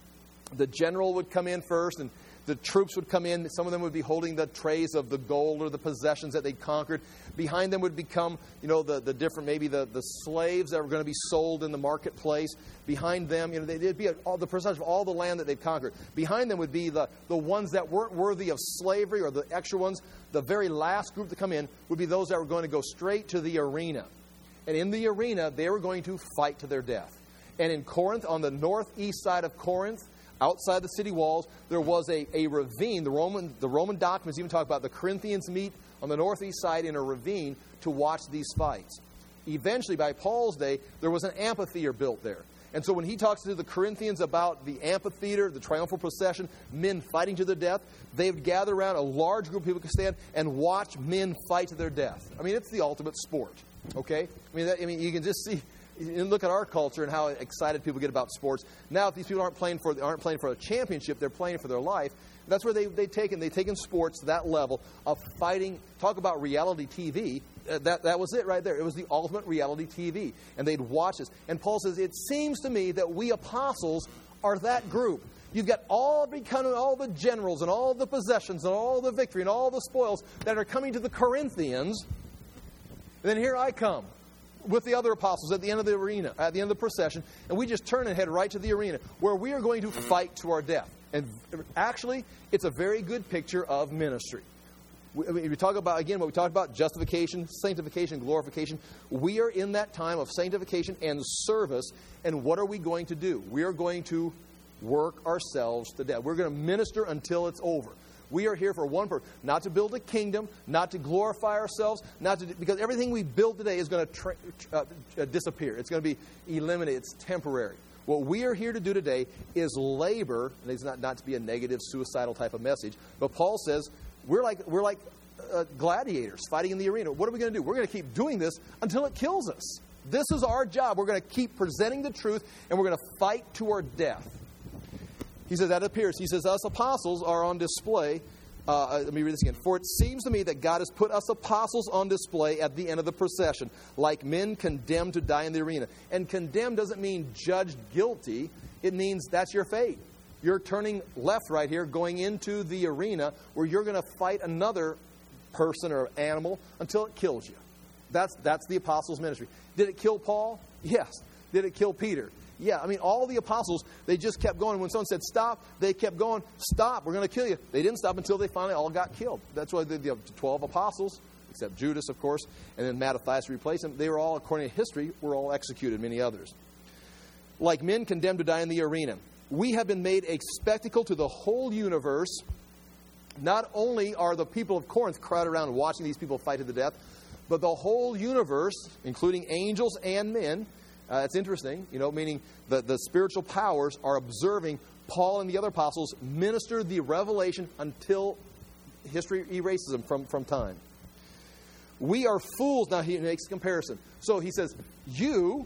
the general would come in first, and the troops would come in. Some of them would be holding the trays of the gold or the possessions that they'd conquered. Behind them would become, the different, maybe the slaves that were going to be sold in the marketplace. Behind them, they'd be the percentage of all the land that they've conquered. Behind them would be the ones that weren't worthy of slavery, or the extra ones. The very last group to come in would be those that were going to go straight to the arena. And in the arena, they were going to fight to their death. And in Corinth, on the northeast side of Corinth, outside the city walls, there was a ravine. The Roman documents even talk about the Corinthians meet on the northeast side in a ravine to watch these fights. Eventually, by Paul's day, there was an amphitheater built there. And so when he talks to the Corinthians about the amphitheater, the triumphal procession, men fighting to their death, they would gather around, a large group of people could stand and watch men fight to their death. I mean, it's the ultimate sport, okay? I mean, you can just see, and look at our culture and how excited people get about sports. Now, if these people aren't playing for a championship, they're playing for their life. That's where they've taken sports to that level of fighting. Talk about reality TV. That was it right there. It was the ultimate reality TV. And they'd watch this. And Paul says, it seems to me that we apostles are that group. You've got all the generals and all the possessions and all the victory and all the spoils that are coming to the Corinthians. And then here I come with the other apostles at the end of the arena, at the end of the procession, and we just turn and head right to the arena where we are going to fight to our death. And actually, it's a very good picture of ministry. We talk about, again, what we talked about, justification, sanctification, glorification. We are in that time of sanctification and service, and what are we going to do? We are going to work ourselves to death. We're going to minister until it's over. We are here for one purpose, not to build a kingdom, not to glorify ourselves, because everything we build today is going to disappear. It's going to be eliminated. It's temporary. What we are here to do today is labor, and it's not to be a negative, suicidal type of message, but Paul says we're like gladiators fighting in the arena. What are we going to do? We're going to keep doing this until it kills us. This is our job. We're going to keep presenting the truth, and we're going to fight to our death. He says that appears. He says us apostles are on display. Let me read this again. For it seems to me that God has put us apostles on display at the end of the procession, like men condemned to die in the arena. And condemned doesn't mean judged guilty. It means that's your fate. You're turning left right here, going into the arena where you're going to fight another person or animal until it kills you. That's the apostles' ministry. Did it kill Paul? Yes. Did it kill Peter? Yeah. I mean, all the apostles, they just kept going. When someone said stop, they kept going. Stop, we're going to kill you. They didn't stop until they finally all got killed. That's why the 12 apostles, except Judas, of course, and then Mattathias replaced him. They were all, according to history, were all executed, many others. Like men condemned to die in the arena. We have been made a spectacle to the whole universe. Not only are the people of Corinth crowded around watching these people fight to the death, but the whole universe, including angels and men, that's interesting, meaning the spiritual powers are observing Paul and the other apostles minister the revelation until history erases them from time. We are fools. Now he makes a comparison. So he says, you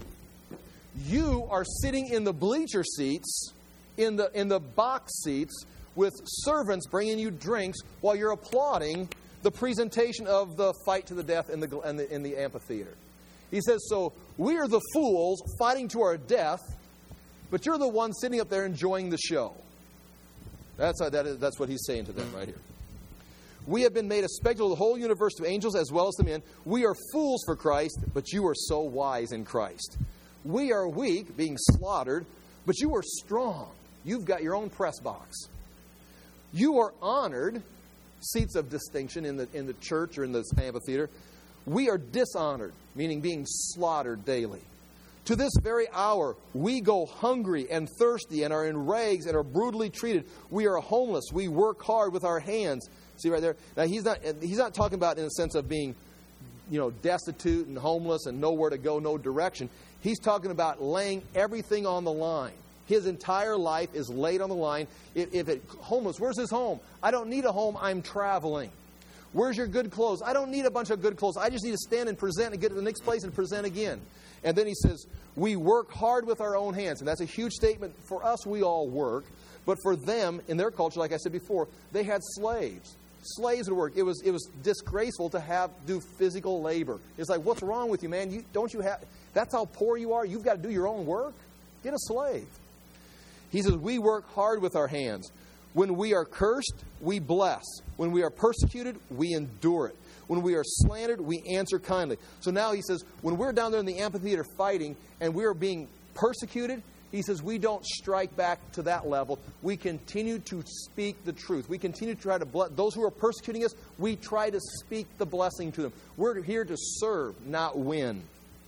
are sitting in the bleacher seats, in the box seats, with servants bringing you drinks while you're applauding the presentation of the fight to the death in the amphitheater. He says, so we are the fools fighting to our death, but you're the ones sitting up there enjoying the show. That's what he's saying to them right here. We have been made a spectacle of the whole universe to angels as well as to men. We are fools for Christ, but you are so wise in Christ. We are weak, being slaughtered, but you are strong. You've got your own press box. You are honored, seats of distinction in the church or in the amphitheater. We are dishonored, meaning being slaughtered daily. To this very hour, we go hungry and thirsty and are in rags and are brutally treated. We are homeless. We work hard with our hands. See right there? Now, he's not talking about in a sense of being, destitute and homeless and nowhere to go, no direction. He's talking about laying everything on the line. His entire life is laid on the line. Homeless, where's his home? I don't need a home. I'm traveling. Where's your good clothes? I don't need a bunch of good clothes. I just need to stand and present and get to the next place and present again. And then he says, we work hard with our own hands. And that's a huge statement. For us, we all work. But for them, in their culture, like I said before, they had slaves. Slaves would work. It was disgraceful to do physical labor. It's like, what's wrong with you, man? That's how poor you are? You've got to do your own work? Get a slave. He says, we work hard with our hands. When we are cursed, we bless. When we are persecuted, we endure it. When we are slandered, we answer kindly. So now he says, when we're down there in the amphitheater fighting and we are being persecuted, he says we don't strike back to that level. We continue to speak the truth. We continue to try to bless those who are persecuting us. We try to speak the blessing to them. We're here to serve, not win.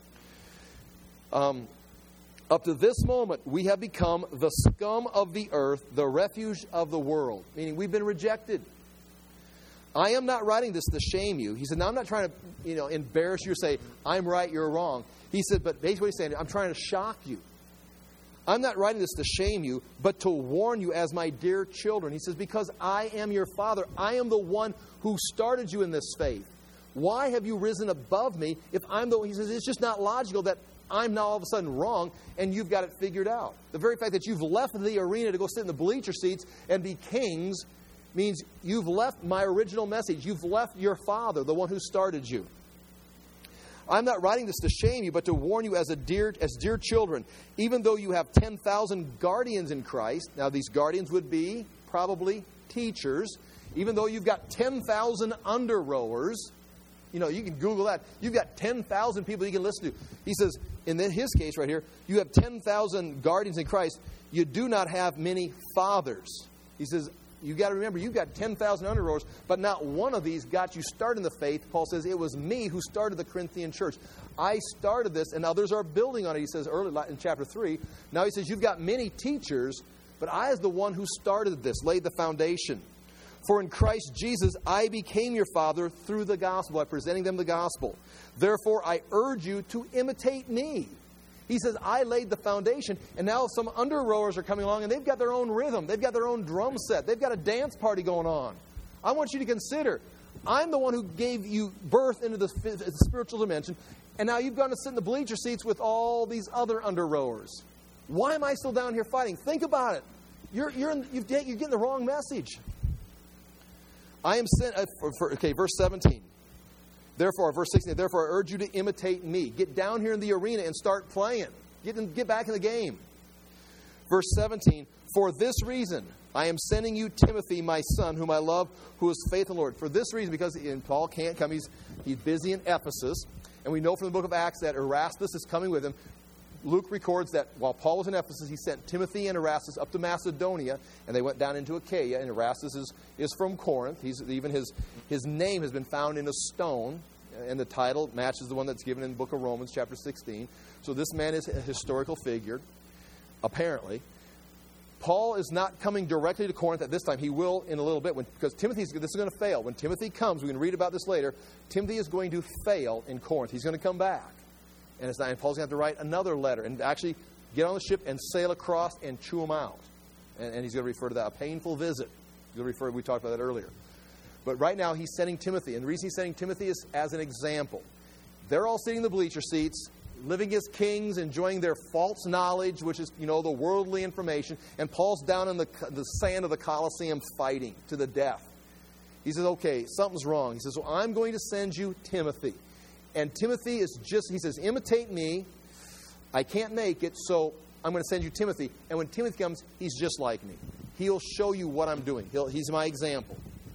Up to this moment, we have become the scum of the earth, the refuge of the world. Meaning we've been rejected. I am not writing this to shame you. He said, now I'm not trying to embarrass you or say, I'm right, you're wrong. He said, but basically what he's saying, I'm trying to shock you. I'm not writing this to shame you, but to warn you as my dear children. He says, because I am your father. I am the one who started you in this faith. Why have you risen above me if I'm the one? He says, it's just not logical that I'm now all of a sudden wrong and you've got it figured out. The very fact that you've left the arena to go sit in the bleacher seats and be kings means you've left my original message. You've left your father, the one who started you. I'm not writing this to shame you, but to warn you as dear children. Even though you have 10,000 guardians in Christ, now these guardians would be probably teachers. Even though you've got 10,000 under rowers, you can Google that. You've got 10,000 people you can listen to. He says, in his case right here, you have 10,000 guardians in Christ. You do not have many fathers. He says, you got to remember, you've got 10,000 under rowers, but not one of these got you started in the faith. Paul says, it was me who started the Corinthian church. I started this, and others are building on it. He says earlier in chapter 3. Now he says, you've got many teachers, but I is the one who started this, laid the foundation. For in Christ Jesus I became your father through the gospel, by presenting them the gospel. Therefore I urge you to imitate me. He says, I laid the foundation, and now some under-rowers are coming along, and they've got their own rhythm. They've got their own drum set. They've got a dance party going on. I want you to consider, I'm the one who gave you birth into the spiritual dimension, and now you've gone to sit in the bleacher seats with all these other under-rowers. Why am I still down here fighting? Think about it. You're getting the wrong message. I am sent, verse 17. Therefore, verse 16, therefore I urge you to imitate me. Get down here in the arena and start playing. Get back in the game. Verse 17, for this reason I am sending you Timothy, my son, whom I love, who is faithful in the Lord. For this reason, because Paul can't come, he's busy in Ephesus. And we know from the book of Acts that Erastus is coming with him. Luke records that while Paul was in Ephesus, he sent Timothy and Erastus up to Macedonia, and they went down into Achaia. And Erastus is from Corinth. Even his name has been found in a stone, and the title matches the one that's given in the book of Romans, chapter 16. So this man is a historical figure, apparently. Paul is not coming directly to Corinth at this time. He will in a little bit, because this is going to fail. When Timothy comes, we can read about this later, Timothy is going to fail in Corinth. He's going to come back. And Paul's going to have to write another letter and actually get on the ship and sail across and chew them out. And he's going to refer to that, a painful visit. We talked about that earlier. But right now he's sending Timothy. And the reason he's sending Timothy is as an example. They're all sitting in the bleacher seats, living as kings, enjoying their false knowledge, which is, the worldly information. And Paul's down in the sand of the Colosseum fighting to the death. He says, okay, something's wrong. He says, well, I'm going to send you Timothy. And Timothy he says, imitate me. I can't make it, so I'm going to send you Timothy. And when Timothy comes, he's just like me. He'll show you what I'm doing. He's my example.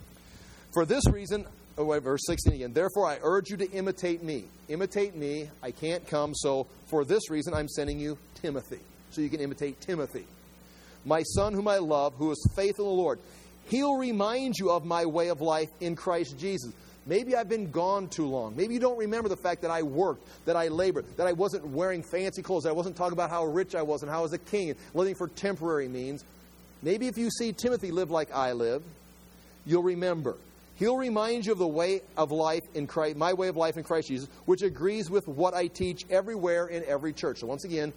For this reason, verse 16 again, therefore I urge you to imitate me. Imitate me. I can't come, so for this reason I'm sending you Timothy. So you can imitate Timothy. My son whom I love, who is faithful in the Lord. He'll remind you of my way of life in Christ Jesus. Maybe I've been gone too long. Maybe you don't remember the fact that I worked, that I labored, that I wasn't wearing fancy clothes, that I wasn't talking about how rich I was and how I was a king and living for temporary means. Maybe if you see Timothy live like I live, you'll remember. He'll remind you of the way of life in Christ, my way of life in Christ Jesus, which agrees with what I teach everywhere in every church. So once again,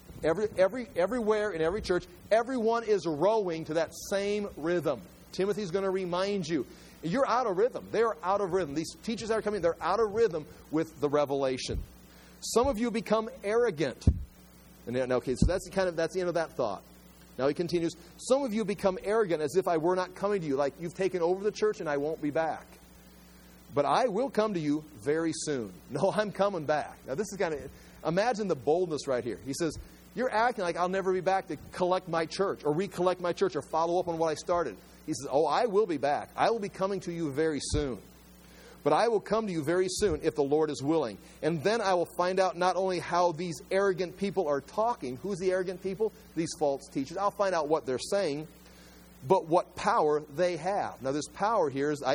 everywhere in every church, everyone is rowing to that same rhythm. Timothy's going to remind you. You're out of rhythm. They're out of rhythm. These teachers that are coming, they're out of rhythm with the revelation. Some of you become arrogant. Okay, so that's the end of that thought. Now he continues, some of you become arrogant as if I were not coming to you, like you've taken over the church and I won't be back. But I will come to you very soon. No, I'm coming back. Now this is imagine the boldness right here. He says, you're acting like I'll never be back to collect my church or recollect my church or follow up on what I started. He says, I will be back. I will be coming to you very soon. But I will come to you very soon if the Lord is willing. And then I will find out not only how these arrogant people are talking. Who's the arrogant people? These false teachers. I'll find out what they're saying, but what power they have. Now this power here is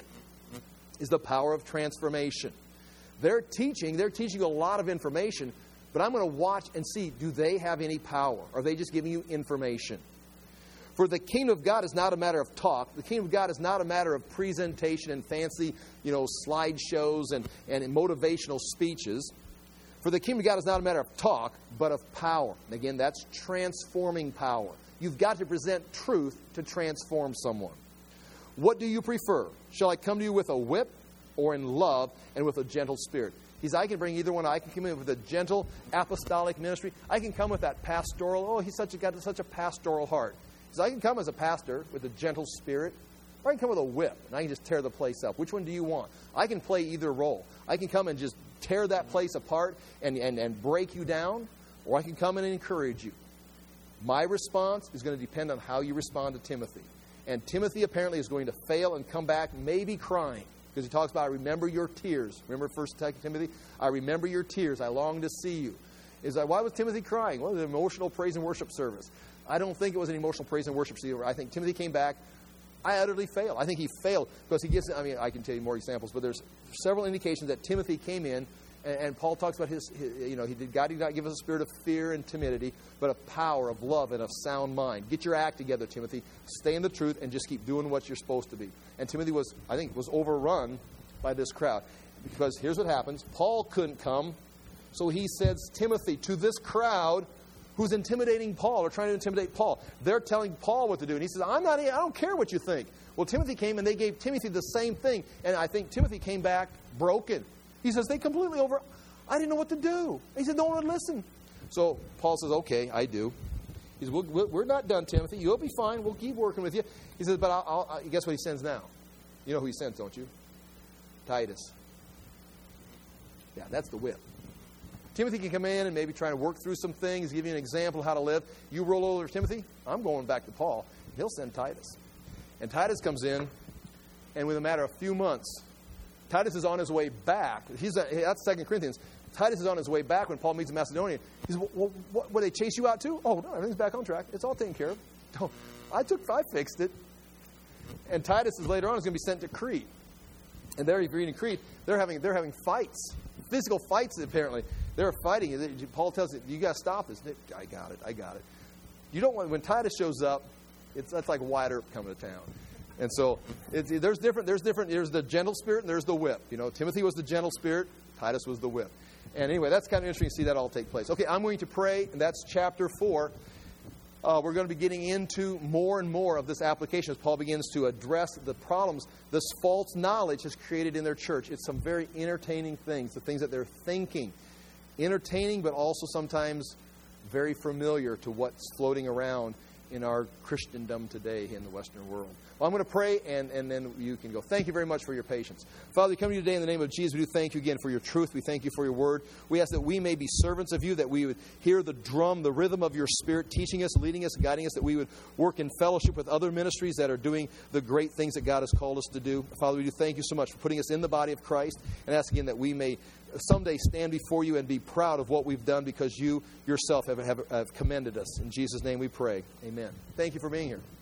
the power of transformation. They're teaching a lot of information, but I'm going to watch and see, do they have any power? Are they just giving you information? For the kingdom of God is not a matter of talk. The kingdom of God is not a matter of presentation and fancy, slideshows and motivational speeches. For the kingdom of God is not a matter of talk, but of power. And again, that's transforming power. You've got to present truth to transform someone. What do you prefer? Shall I come to you with a whip or in love and with a gentle spirit? He says, I can bring either one. I can come in with a gentle apostolic ministry. I can come with that pastoral. He's got such a pastoral heart. He says, I can come as a pastor with a gentle spirit, or I can come with a whip, and I can just tear the place up. Which one do you want? I can play either role. I can come and just tear that place apart and break you down, or I can come in and encourage you. My response is going to depend on how you respond to Timothy. And Timothy apparently is going to fail and come back maybe crying, because he talks about, I remember your tears. Remember 1 Timothy? I remember your tears. I long to see you. Why was Timothy crying? Well, it was an emotional praise and worship service. I don't think it was an emotional praise and worship service. I think Timothy came back. I utterly failed. I think he failed because he gets, I can tell you more examples, but there's several indications that Timothy came in And Paul talks about God did not give us a spirit of fear and timidity, but of power, of love, and of sound mind. Get your act together, Timothy. Stay in the truth and just keep doing what you're supposed to be. And Timothy was overrun by this crowd. Because here's what happens. Paul couldn't come, so he says, Timothy, to this crowd who's intimidating Paul or trying to intimidate Paul. They're telling Paul what to do. And he says, I don't care what you think. Well, Timothy came and they gave Timothy the same thing. And I think Timothy came back broken. He says, I didn't know what to do. He said, no one would listen. So Paul says, okay, I do. He says, we're not done, Timothy. You'll be fine. We'll keep working with you. He says, but guess what he sends now? You know who he sends, don't you? Titus. Yeah, that's the whip. Timothy can come in and maybe try to work through some things, give you an example of how to live. You roll over to Timothy, I'm going back to Paul. He'll send Titus. And Titus comes in, and within a matter of a few months, Titus is on his way back. That's 2 Corinthians. Titus is on his way back when Paul meets in Macedonia. He says, what they chase you out too? Oh, no, everything's back on track. It's all taken care of. I fixed it. And Titus is later on going to be sent to Crete. And there, reading Crete, they're having fights, physical fights apparently. They're fighting. Paul tells them, you got to stop this. I got it. You don't want, when Titus shows up, that's like Wyatt Earp coming to town. And so there's the gentle spirit and there's the whip. Timothy was the gentle spirit, Titus was the whip. And anyway, that's kind of interesting to see that all take place. Okay, I'm going to pray, and that's chapter 4. We're going to be getting into more and more of this application as Paul begins to address the problems this false knowledge has created in their church. It's some very entertaining things, the things that they're thinking. Entertaining, but also sometimes very familiar to what's floating around in our Christendom today in the Western world. Well, I'm going to pray, and then you can go. Thank you very much for your patience. Father, we come to you today in the name of Jesus. We do thank you again for your truth. We thank you for your word. We ask that we may be servants of you, that we would hear the drum, the rhythm of your Spirit, teaching us, leading us, guiding us, that we would work in fellowship with other ministries that are doing the great things that God has called us to do. Father, we do thank you so much for putting us in the body of Christ, and ask again that we may someday stand before you and be proud of what we've done because you yourself have commended us. In Jesus' name we pray. Amen. Thank you for being here.